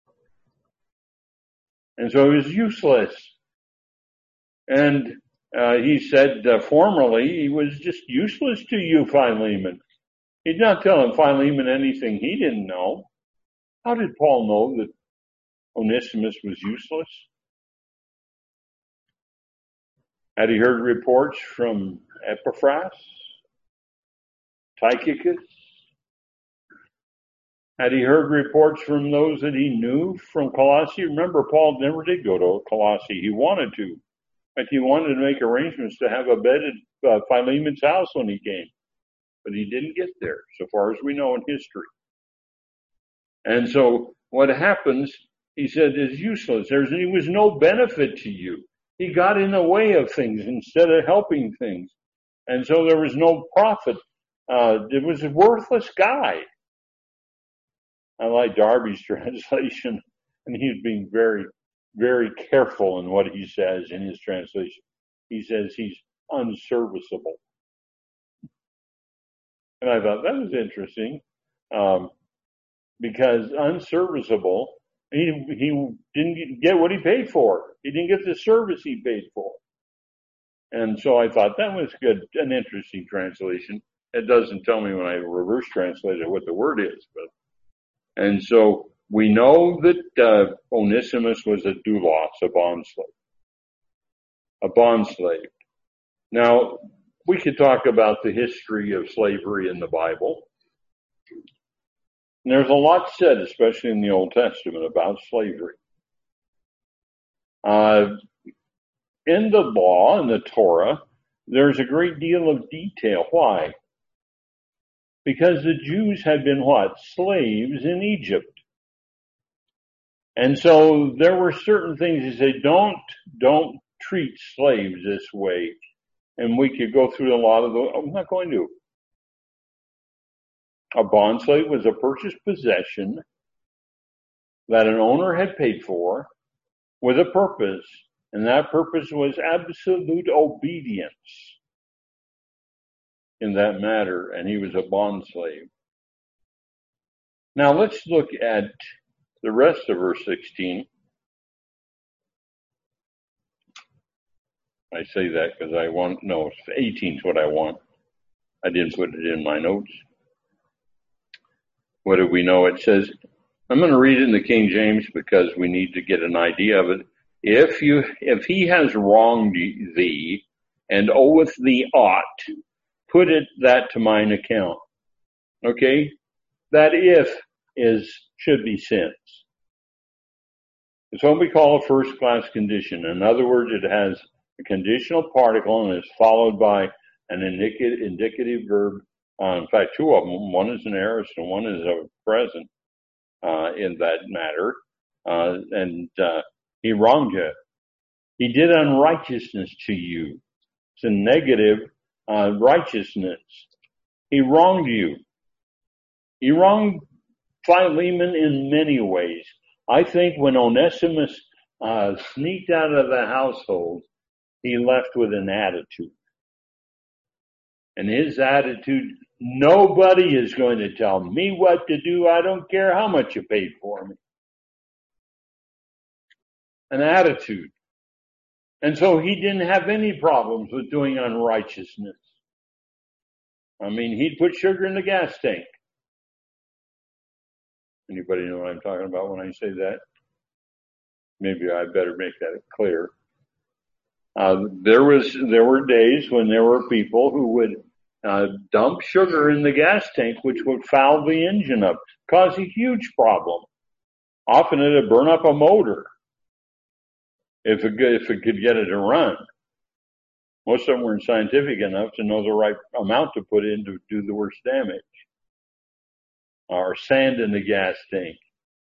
And so he was useless. And uh, he said uh, formerly he was just useless to you, Philemon. He's not telling Philemon anything he didn't know. How did Paul know that Onesimus was useless? Had he heard reports from Epaphras, Tychicus? Had he heard reports from those that he knew from Colossae? Remember, Paul never did go to Colossae. He wanted to. In fact, he wanted to make arrangements to have a bed at uh, Philemon's house when he came. But he didn't get there, so far as we know in history. And so what happens, he said, is useless. There's, he was no benefit to you. He got in the way of things instead of helping things. And so there was no profit. Uh, it was a worthless guy. I like Darby's translation, and he's being very, very careful in what he says in his translation. He says he's unserviceable. And I thought that was interesting, um, because unserviceable, he, he didn't get what he paid for. He didn't get the service he paid for. And so I thought that was good, an interesting translation. It doesn't tell me when I reverse translate it what the word is, but. And so we know that uh, Onesimus was a doulos, a bond slave. A bond slave. Now, we could talk about the history of slavery in the Bible. And there's a lot said, especially in the Old Testament, about slavery. Uh, in the law, in the Torah, there's a great deal of detail. Why? because the Jews had been what? Slaves in Egypt. And so there were certain things he said, don't, don't treat slaves this way. And we could go through a lot of those. I'm not going to. A bond slave was a purchased possession that an owner had paid for with a purpose, and that purpose was absolute obedience in that matter, and he was a bond slave. Now let's look at the rest of verse sixteen. I say that because I want, no, eighteen is what I want. I didn't put it in my notes. What do we know? It says, I'm going to read it in the King James because we need to get an idea of it. If you, if he has wronged thee and oweth thee aught, put it that to mine account. Okay? That if is, should be since. It's what we call a first class condition. In other words, it has a conditional particle and is followed by an indicative, indicative verb. Uh, in fact, two of them, one is an aorist and one is a present, uh, in that matter. Uh, and, uh, he wronged you. He did unrighteousness to you. It's a negative, uh, righteousness. He wronged you. He wronged Philemon in many ways. I think when Onesimus, uh, sneaked out of the household, he left with an attitude. And his attitude, nobody is going to tell me what to do. I don't care how much you paid for me. An attitude. And so he didn't have any problems with doing unrighteousness. I mean, he'd put sugar in the gas tank. Anybody know what I'm talking about when I say that? Maybe I better make that clear. Uh, there was, there were days when there were people who would uh, dump sugar in the gas tank, which would foul the engine up, cause a huge problem. Often it'd burn up a motor if it, if it could get it to run. Most of them weren't scientific enough to know the right amount to put in to do the worst damage. Or sand in the gas tank.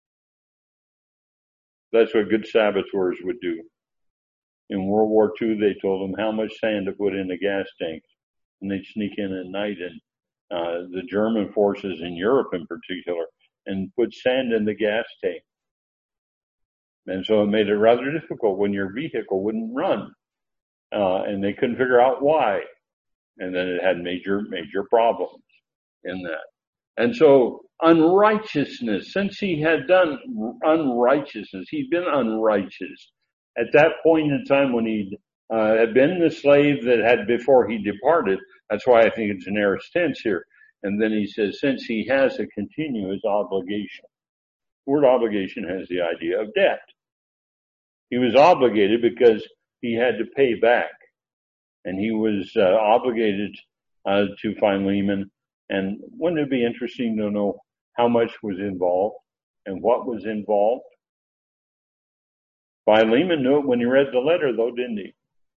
That's what good saboteurs would do. In World War Two, they told them how much sand to put in the gas tanks, and they'd sneak in at night, and uh, the German forces in Europe in particular, and put sand in the gas tank. And so it made it rather difficult when your vehicle wouldn't run, uh, and they couldn't figure out why. And then it had major, major problems in that. And so unrighteousness, since he had done unrighteousness, he'd been unrighteous. At that point in time when he uh, had been the slave that had before he departed, that's why I think it's an aorist tense here. And then he says, since he has a continuous obligation. The word obligation has the idea of debt. He was obligated because he had to pay back. And he was uh, obligated uh, to Philemon. And wouldn't it be interesting to know how much was involved and what was involved? Philemon knew it when he read the letter, though, didn't he?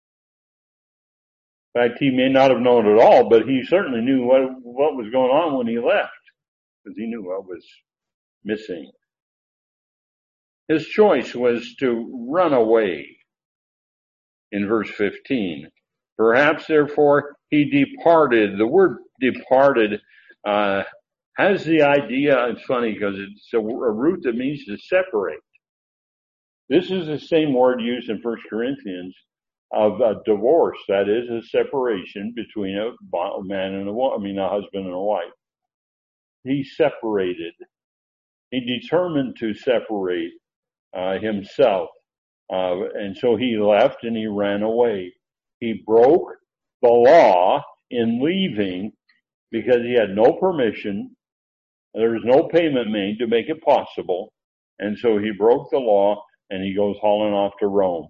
In fact, he may not have known it at all, but he certainly knew what, what was going on when he left, because he knew what was missing. His choice was to run away in verse fifteen. Perhaps, therefore, he departed. The word departed uh, has the idea, it's funny because it's a, a root that means to separate. This is the same word used in First Corinthians of a divorce. That is a separation between a man and a woman, I mean a husband and a wife. He separated. He determined to separate uh, himself. Uh, and so he left and he ran away. He broke the law in leaving because he had no permission. There was no payment made to make it possible. And so he broke the law and he goes hauling off to Rome.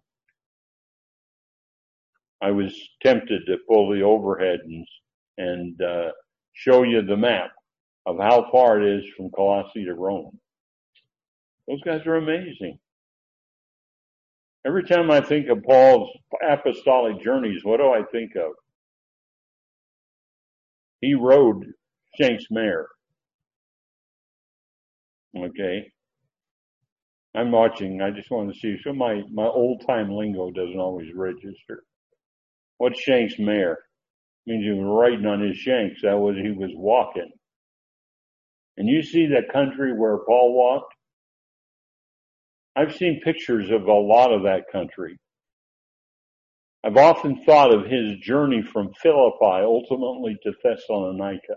I was tempted to pull the overhead and, and uh, show you the map of how far it is from Colossae to Rome. Those guys are amazing. Every time I think of Paul's apostolic journeys, what do I think of? He rode Shanks Mayor. Okay. I'm watching. I just want to see. So my, my old time lingo doesn't always register. What's Shanks Mayor? Means he was riding on his shanks. That was, he was walking. And you see that country where Paul walked? I've seen pictures of a lot of that country. I've often thought of his journey from Philippi ultimately to Thessalonica.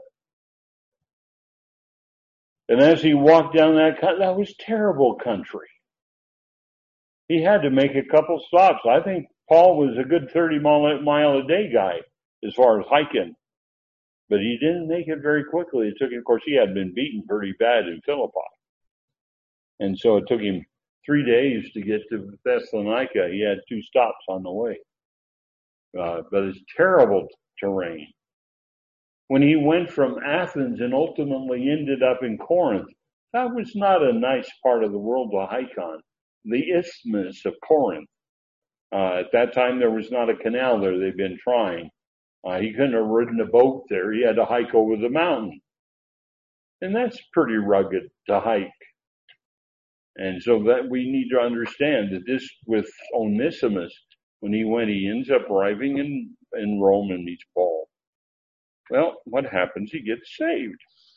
And as he walked down that country, that was terrible country. He had to make a couple stops. I think Paul was a good thirty mile a day guy as far as hiking. But he didn't make it very quickly. It took him, of course, he had been beaten pretty bad in Philippi. And so it took him three days to get to Thessalonica. He had two stops on the way. Uh, but it's terrible terrain. When he went from Athens and ultimately ended up in Corinth, that was not a nice part of the world to hike on. The Isthmus of Corinth. Uh, at that time, there was not a canal there. They'd been trying. Uh, he couldn't have ridden a boat there. He had to hike over the mountain. And that's pretty rugged to hike. And so that we need to understand that this with Onesimus, when he went, he ends up arriving in, in Rome and meets Paul. Well, what happens? He gets saved.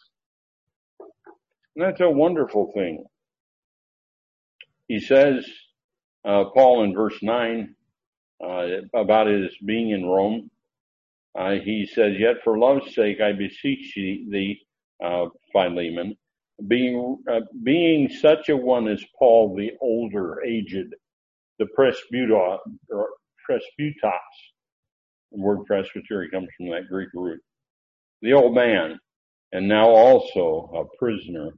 And that's a wonderful thing. He says, uh, Paul in verse nine, uh, about his being in Rome, uh, he says, yet for love's sake I beseech thee, uh, Philemon, being, uh, being such a one as Paul the older, aged, the presbytos, or presbytos, the word presbytery comes from that Greek root, the old man, and now also a prisoner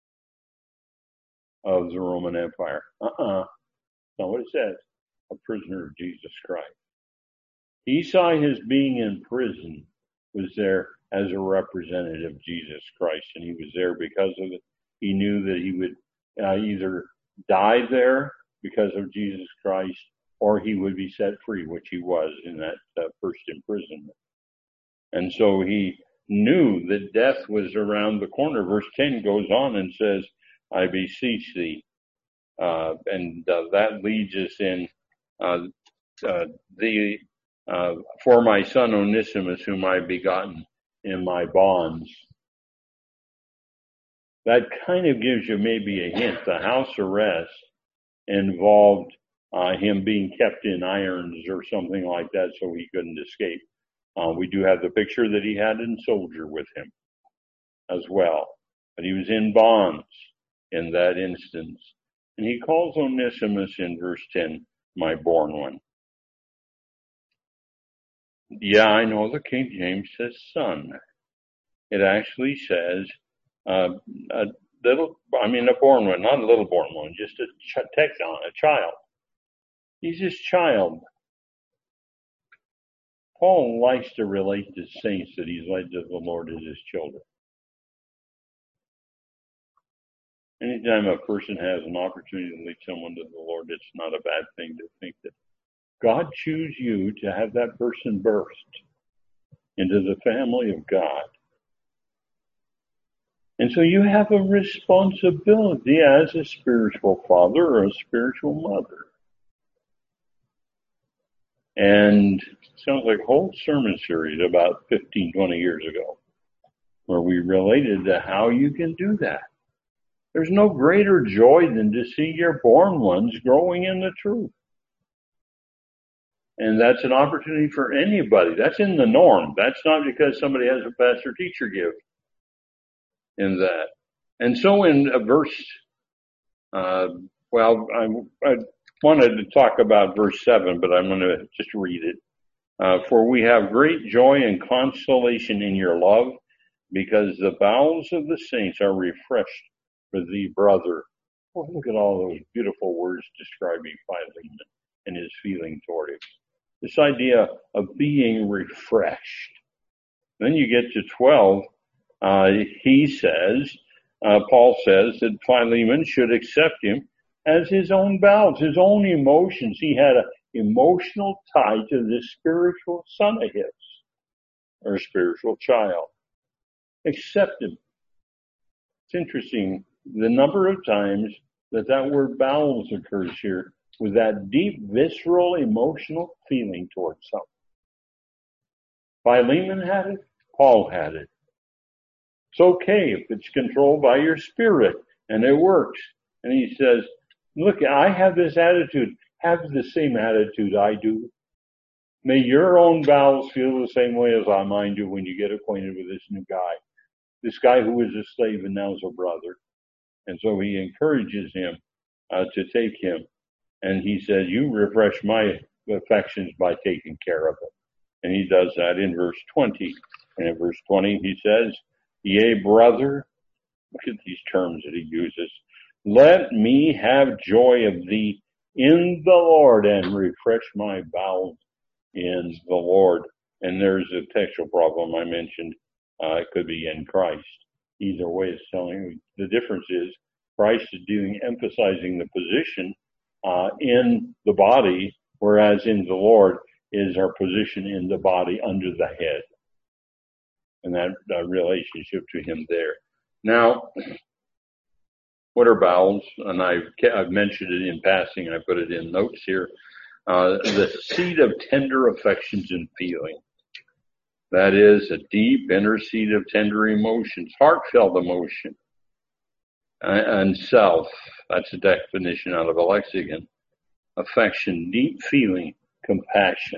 of the Roman Empire. Uh-uh. That's not what it says. A prisoner of Jesus Christ. He saw his being in prison was there as a representative of Jesus Christ, and he was there because of it. He knew that he would uh, either die there because of Jesus Christ, or he would be set free, which he was in that uh, first imprisonment. And so he knew that death was around the corner. Verse ten goes on and says, I beseech thee. Uh, and uh, that leads us in uh, uh, the uh, for my son Onesimus, whom I begotten in my bonds. That kind of gives you maybe a hint. The house arrest involved uh, him being kept in irons or something like that so he couldn't escape. Uh, we do have the picture that he had a soldier with him as well. But he was in bonds in that instance. And he calls Onesimus in verse ten, my born one. Yeah, I know the King James says son. It actually says uh, a little, I mean a born one, not a little born one, just a ch- texon, a child. He's his child. Paul likes to relate to saints that he's led to the Lord as his children. Anytime a person has an opportunity to lead someone to the Lord, it's not a bad thing to think that God choose you to have that person birthed into the family of God. And so you have a responsibility as a spiritual father or a spiritual mother. And it sounds like a whole sermon series about fifteen, twenty years ago, where we related to how you can do that. There's no greater joy than to see your born ones growing in the truth. And that's an opportunity for anybody. That's in the norm. That's not because somebody has a pastor-teacher gift in that. And so in a verse, uh, well, I, I wanted to talk about verse seven, but I'm going to just read it. Uh, for we have great joy and consolation in your love, because the bowels of the saints are refreshed for thee, brother. Oh, look at all those beautiful words describing Philemon and his feeling toward him. This idea of being refreshed. Then you get to twelve. Uh, he says, uh, Paul says that Philemon should accept him as his own bowels, his own emotions. He had an emotional tie to this spiritual son of his, or spiritual child. accept him. It's interesting the number of times that that word bowels occurs here with that deep, visceral, emotional feeling towards something. Philemon had it. Paul had it. It's okay if it's controlled by your spirit and it works. And he says, look, I have this attitude. Have the same attitude I do. May your own bowels feel the same way as I mine do when you get acquainted with this new guy. This guy who was a slave and now is a brother. And so he encourages him uh, to take him. And he says, you refresh my affections by taking care of it. And he does that in verse twenty. And in verse twenty, he says, yea, brother, look at these terms that he uses. Let me have joy of thee in the Lord and refresh my bowels in the Lord. And there's a textual problem I mentioned. Uh, it could be in Christ. Either way is telling you. The difference is Christ is doing, emphasizing the position uh, in the body, whereas in the Lord is our position in the body under the head. And that, that relationship to him there. Now, what are bowels? And I've, I've mentioned it in passing. I put it in notes here. Uh, the seat of tender affections and feeling. That is a deep inner seat of tender emotions, heartfelt emotion, and self. That's a definition out of a lexicon. Affection, deep feeling, compassion.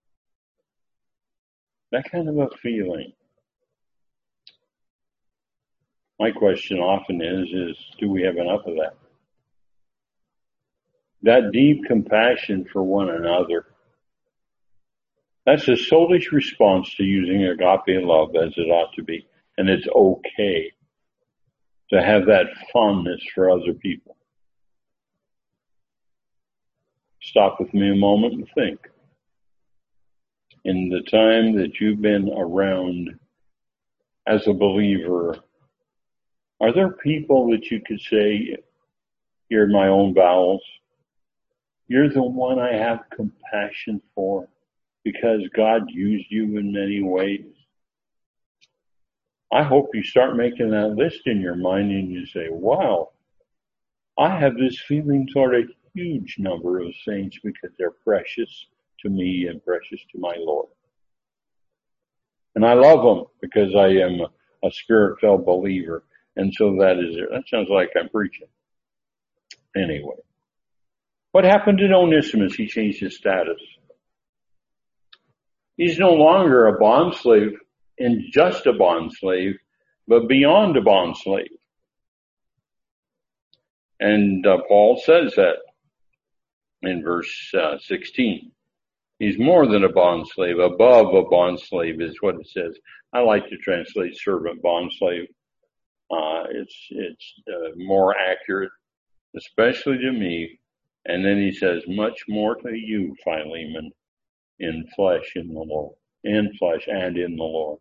That kind of a feeling. My question often is, is do we have enough of that? That deep compassion for one another. That's a soulish response to using agape love as it ought to be. And it's okay to have that fondness for other people. Stop with me a moment and think. In the time that you've been around as a believer, are there people that you could say, you're my own bowels? You're the one I have compassion for because God used you in many ways. I hope you start making that list in your mind and you say, wow, I have this feeling toward a huge number of saints because they're precious to me and precious to my Lord. And I love them because I am a spirit-filled believer. And so that is it. That sounds like I'm preaching. Anyway. What happened to Onesimus? He changed his status. He's no longer a bondslave and just a bondslave, but beyond a bondslave. And uh, Paul says that in verse uh, sixteen. He's more than a bondslave. Above a bondslave is what it says. I like to translate servant bondslave. Uh, it's it's uh, more accurate, especially to me. And then he says, much more to you, Philemon, in flesh in the Lord, in flesh and in the Lord.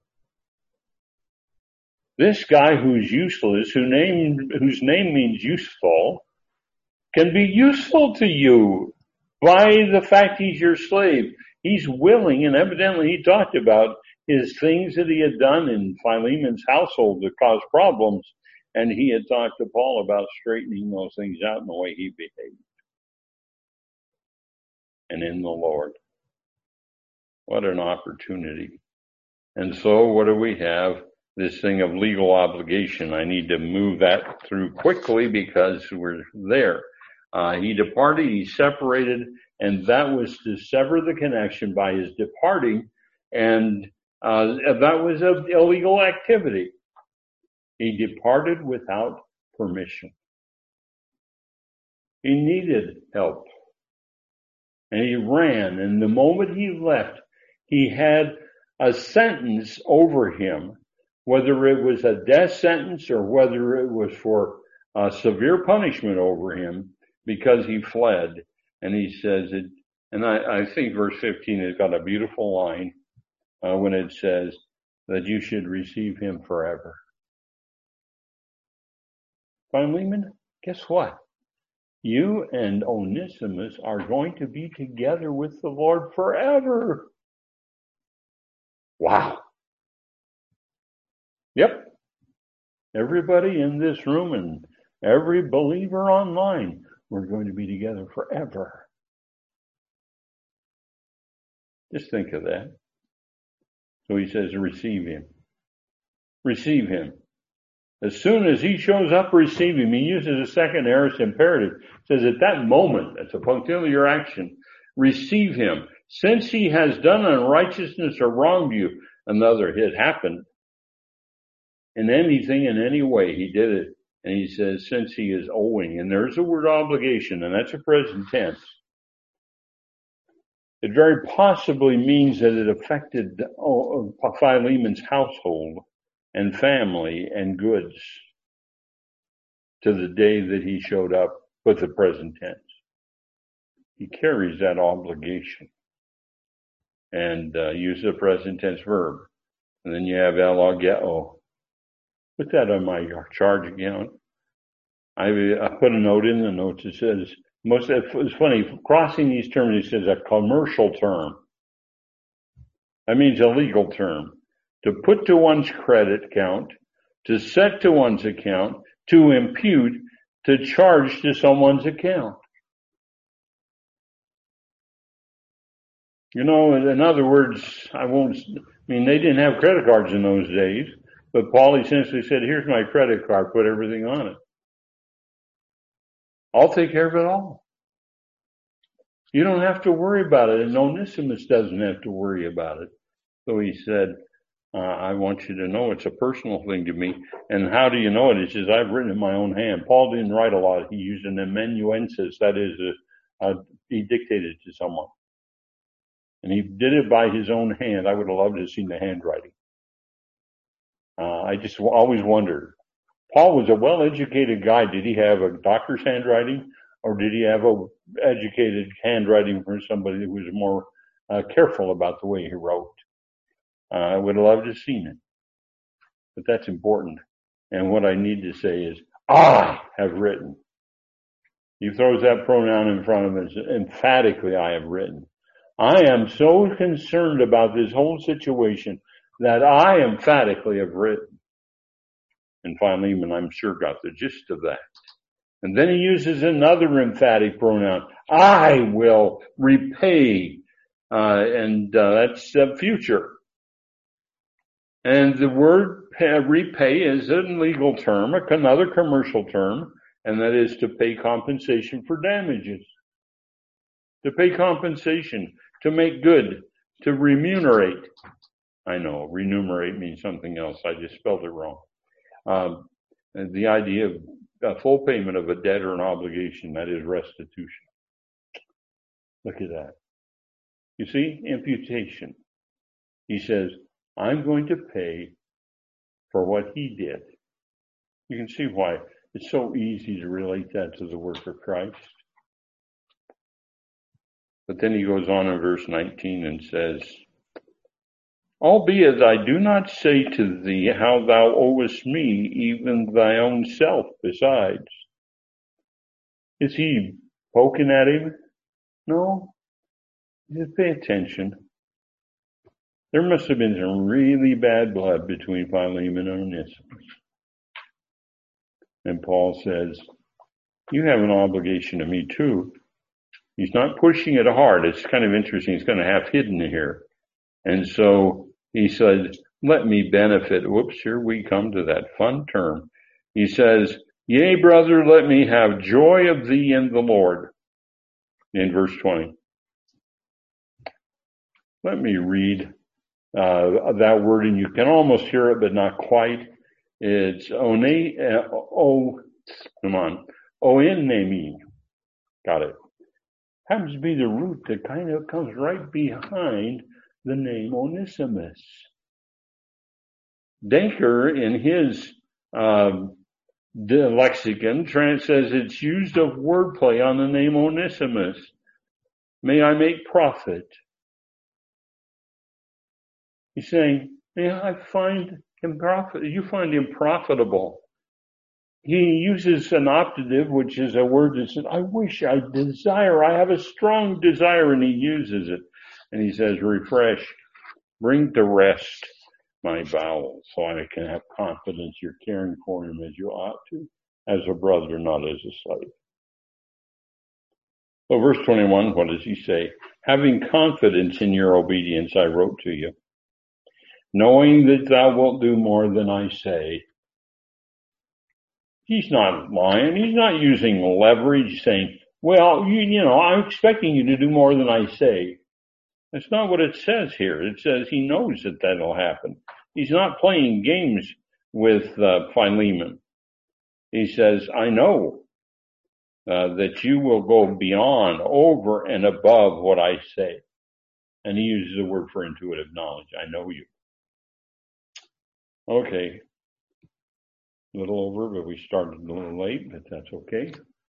This guy who's useless, who name, whose name means useful, can be useful to you by the fact he's your slave. He's willing, and evidently he talked about his things that he had done in Philemon's household that caused problems, and he had talked to Paul about straightening those things out in the way he behaved. And in the Lord. What an opportunity. And so what do we have? This thing of legal obligation. I need to move that through quickly because we're there. Uh, he departed, he separated, and that was to sever the connection by his departing, and uh, that was an illegal activity. He departed without permission. He needed help. And he ran, and the moment he left, he had a sentence over him, whether it was a death sentence or whether it was for uh, severe punishment over him because he fled. And he says it, and I, I think verse fifteen has got a beautiful line uh, when it says that you should receive him forever. Philemon, guess what? You and Onesimus are going to be together with the Lord forever. Wow. Yep. Everybody in this room and every believer online, we're going to be together forever. Just think of that. So he says, receive him. Receive him. As soon as he shows up, receive him. He uses a second aorist imperative. It says at that moment, that's a punctiliar action, receive him. Since he has done unrighteousness or wronged you, another, it happened. In anything, in any way, he did it. And he says, since he is owing, and there's the word obligation, and that's a present tense. It very possibly means that it affected Philemon's household and family and goods to the day that he showed up with the present tense. He carries that obligation and uh, uses the present tense verb. And then you have elogeo. Put that on my charge account. I, I put a note in the notes that says, most, it's funny, crossing these terms, it says a commercial term. That means a legal term. To put to one's credit account, to set to one's account, to impute, to charge to someone's account. You know, in other words, I won't, I mean, they didn't have credit cards in those days, but Paul essentially said, here's my credit card, put everything on it. I'll take care of it all. You don't have to worry about it, and Onesimus doesn't have to worry about it. So he said, uh, I want you to know it's a personal thing to me. And how do you know it? He says, I've written in my own hand. Paul didn't write a lot. He used an amanuensis, that is, a, a, he dictated to someone. And he did it by his own hand. I would have loved to have seen the handwriting. Uh, I just always wondered. Paul was a well-educated guy. Did he have a doctor's handwriting, or did he have a educated handwriting from somebody who was more uh, careful about the way he wrote? Uh, I would have loved to have seen it. But that's important. And what I need to say is, I have written. He throws that pronoun in front of us, emphatically, I have written. I am so concerned about this whole situation that I emphatically have written. And Philemon, I'm sure, got the gist of that. And then he uses another emphatic pronoun. I will repay. Uh, and uh, that's uh, future. And the word pay, repay is a legal term, another commercial term, and that is to pay compensation for damages. To pay compensation, to make good, to remunerate. I know, remunerate means something else. I just spelled it wrong. Um, and the idea of a full payment of a debt or an obligation, that is restitution. Look at that. You see, imputation. He says, I'm going to pay for what he did. You can see why it's so easy to relate that to the work of Christ. But then he goes on in verse nineteen and says, albeit I do not say to thee how thou owest me, even thy own self besides. Is he poking at him? No. Just pay attention. There must have been some really bad blood between Philemon and Onesimus. And Paul says, you have an obligation to me too. He's not pushing it hard. It's kind of interesting. It's kind of half hidden here. And so he said, let me benefit. Whoops, here we come to that fun term. He says, yea, brother, let me have joy of thee in the Lord. In verse twenty. Let me read uh, that word, and you can almost hear it, but not quite. It's one, uh, oh, come on, oenemi. Got it. Happens to be the root that kind of comes right behind the name Onesimus. Denker, in his um, lexicon, trans says it's used of wordplay on the name Onesimus. May I make profit? He's saying, may I find him profit? You find him profitable. He uses an optative, which is a word that says, I wish, I desire, I have a strong desire, and he uses it. And he says, refresh, bring to rest, my bowels, so I can have confidence you're caring for him as you ought to, as a brother, not as a slave. Well, verse twenty-one, what does he say? Having confidence in your obedience, I wrote to you, knowing that thou wilt do more than I say. He's not lying. He's not using leverage, saying, well, you, you know, I'm expecting you to do more than I say. That's not what it says here. It says he knows that that'll happen. He's not playing games with uh, Philemon. He says, I know uh, that you will go beyond, over and above what I say. And he uses the word for intuitive knowledge. I know you. Okay. A little over, but we started a little late, but that's okay.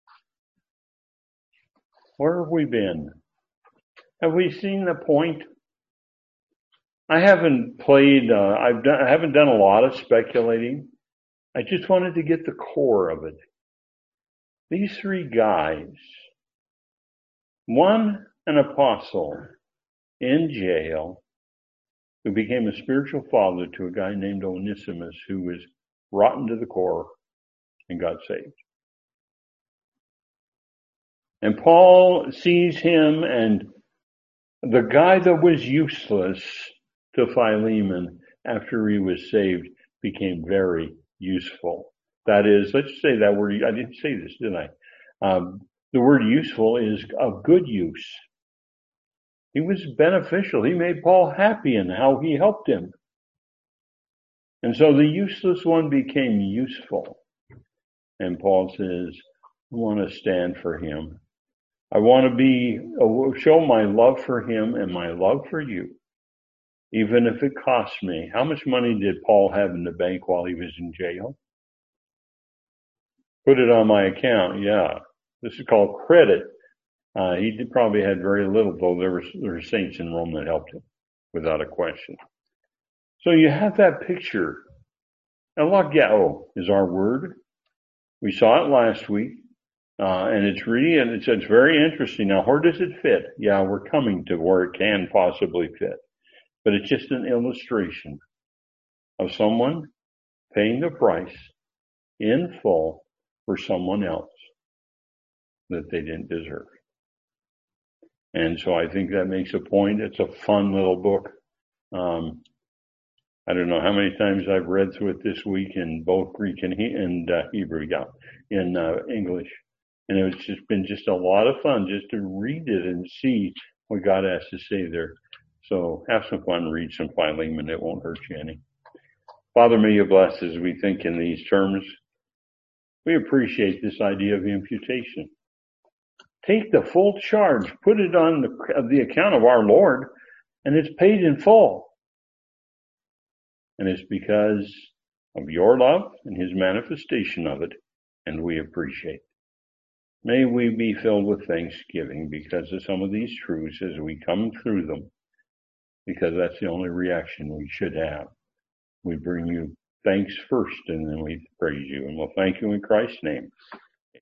Where have we been? Have we seen the point? I haven't played, uh, I've done, I haven't done a lot of speculating. I just wanted to get the core of it. These three guys, one an apostle in jail who became a spiritual father to a guy named Onesimus who was rotten to the core and got saved. And Paul sees him, and the guy that was useless to Philemon after he was saved became very useful. That is, let's say that word, I didn't say this, did I? Um, the word useful is of good use. He was beneficial. He made Paul happy in how he helped him. And so the useless one became useful. And Paul says, I want to stand for him. I want to be, show my love for him and my love for you, even if it costs me. How much money did Paul have in the bank while he was in jail? Put it on my account. Yeah. This is called credit. Uh, he did, probably had very little, though there were, there were saints in Rome that helped him without a question. So you have that picture. Elageo is our word. We saw it last week. Uh, and it's really, and it's, it's very interesting. Now, where does it fit? Yeah, we're coming to where it can possibly fit. But it's just an illustration of someone paying the price in full for someone else that they didn't deserve. And so I think that makes a point. It's a fun little book. Um, I don't know how many times I've read through it this week in both Greek and, he- and uh, Hebrew, yeah, in uh, English. And it's just been just a lot of fun just to read it and see what God has to say there. So have some fun, read some Philemon. It won't hurt you any. Father, may you bless as we think in these terms. We appreciate this idea of imputation. Take the full charge, put it on the, the account of our Lord, and it's paid in full. And it's because of your love and his manifestation of it, and we appreciate it. May we be filled with thanksgiving because of some of these truths as we come through them, because that's the only reaction we should have. We bring you thanks first, and then we praise you. And we'll thank you in Christ's name.